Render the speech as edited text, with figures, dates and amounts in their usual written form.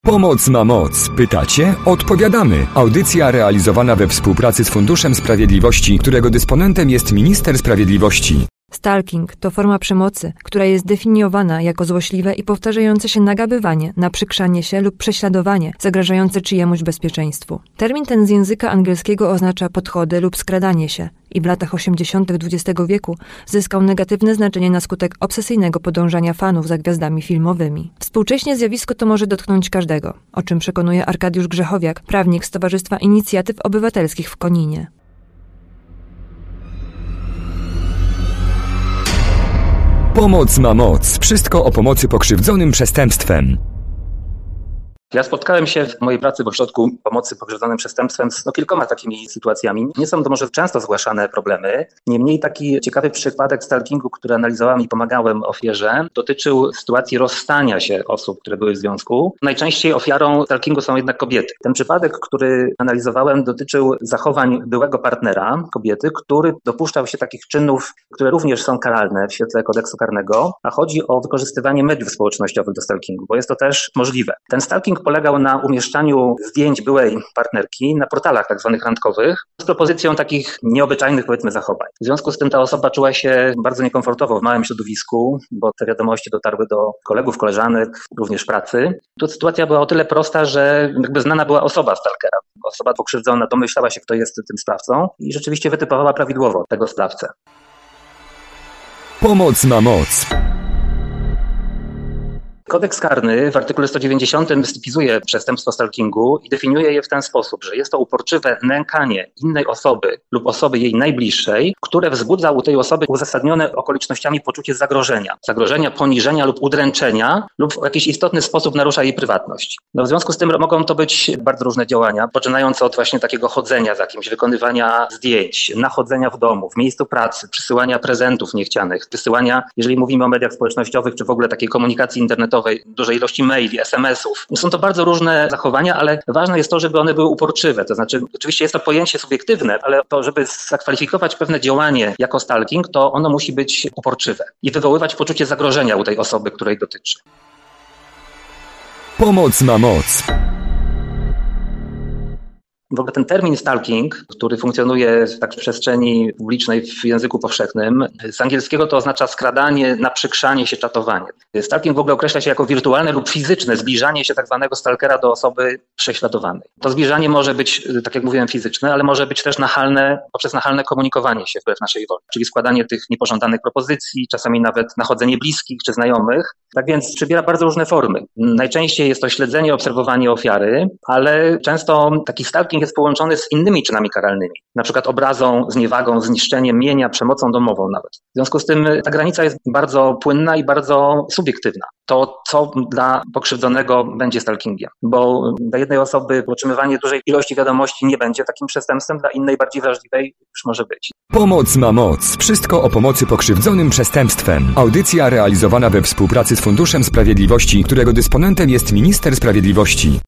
Pomoc ma moc. Pytacie? Odpowiadamy. Audycja realizowana we współpracy z Funduszem Sprawiedliwości, którego dysponentem jest Minister Sprawiedliwości. Stalking to forma przemocy, która jest definiowana jako złośliwe i powtarzające się nagabywanie, naprzykrzanie się lub prześladowanie zagrażające czyjemuś bezpieczeństwu. Termin ten z języka angielskiego oznacza podchody lub skradanie się i w latach 80. XX wieku zyskał negatywne znaczenie na skutek obsesyjnego podążania fanów za gwiazdami filmowymi. Współcześnie zjawisko to może dotknąć każdego, o czym przekonuje Arkadiusz Grzechowiak, prawnik z Towarzystwa Inicjatyw Obywatelskich w Koninie. Pomoc ma moc. Wszystko o pomocy pokrzywdzonym przestępstwem. Ja spotkałem się w mojej pracy w Ośrodku Pomocy Pokrzywdzonym Przestępstwem z kilkoma takimi sytuacjami. Nie są to może często zgłaszane problemy. Niemniej taki ciekawy przypadek stalkingu, który analizowałem i pomagałem ofierze, dotyczył sytuacji rozstania się osób, które były w związku. Najczęściej ofiarą stalkingu są jednak kobiety. Ten przypadek, który analizowałem, dotyczył zachowań byłego partnera kobiety, który dopuszczał się takich czynów, które również są karalne w świetle kodeksu karnego, a chodzi o wykorzystywanie mediów społecznościowych do stalkingu, bo jest to też możliwe. Ten stalking polegał na umieszczaniu zdjęć byłej partnerki na portalach tak zwanych randkowych z propozycją takich nieobyczajnych, powiedzmy, zachowań. W związku z tym ta osoba czuła się bardzo niekomfortowo w małym środowisku, bo te wiadomości dotarły do kolegów, koleżanek, również pracy. Tu sytuacja była o tyle prosta, że jakby znana była osoba stalkera. Osoba pokrzywdzona domyślała się, kto jest tym sprawcą i rzeczywiście wytypowała prawidłowo tego sprawcę. Pomoc ma moc. Kodeks karny w artykule 190 spisuje przestępstwo stalkingu i definiuje je w ten sposób, że jest to uporczywe nękanie innej osoby lub osoby jej najbliższej, które wzbudza u tej osoby uzasadnione okolicznościami poczucie zagrożenia, poniżenia lub udręczenia lub w jakiś istotny sposób narusza jej prywatność. W związku z tym mogą to być bardzo różne działania, poczynając od właśnie takiego chodzenia za kimś, wykonywania zdjęć, nachodzenia w domu, w miejscu pracy, przysyłania prezentów niechcianych, wysyłania, jeżeli mówimy o mediach społecznościowych, czy w ogóle takiej komunikacji internetowej, dużej ilości maili, SMS-ów. Są to bardzo różne zachowania, ale ważne jest to, żeby one były uporczywe. To znaczy, oczywiście jest to pojęcie subiektywne, ale to, żeby zakwalifikować pewne działanie jako stalking, to ono musi być uporczywe i wywoływać poczucie zagrożenia u tej osoby, której dotyczy. Pomoc ma moc. W ogóle ten termin stalking, który funkcjonuje tak w przestrzeni publicznej w języku powszechnym, z angielskiego to oznacza skradanie, naprzykrzanie się, czatowanie. Stalking w ogóle określa się jako wirtualne lub fizyczne zbliżanie się tak zwanego stalkera do osoby prześladowanej. To zbliżanie może być, tak jak mówiłem, fizyczne, ale może być też poprzez nachalne komunikowanie się wbrew naszej woli, czyli składanie tych niepożądanych propozycji, czasami nawet nachodzenie bliskich czy znajomych. Tak więc przybiera bardzo różne formy. Najczęściej jest to śledzenie, obserwowanie ofiary, ale często taki stalking jest połączony z innymi czynami karalnymi, na przykład obrazą, zniewagą, zniszczeniem mienia, przemocą domową nawet. W związku z tym ta granica jest bardzo płynna i bardzo subiektywna. To, co dla pokrzywdzonego będzie stalkingiem, bo dla jednej osoby otrzymywanie dużej ilości wiadomości nie będzie takim przestępstwem, dla innej, bardziej wrażliwej już może być. Pomoc ma moc. Wszystko o pomocy pokrzywdzonym przestępstwem. Audycja realizowana we współpracy z Funduszem Sprawiedliwości, którego dysponentem jest Minister Sprawiedliwości.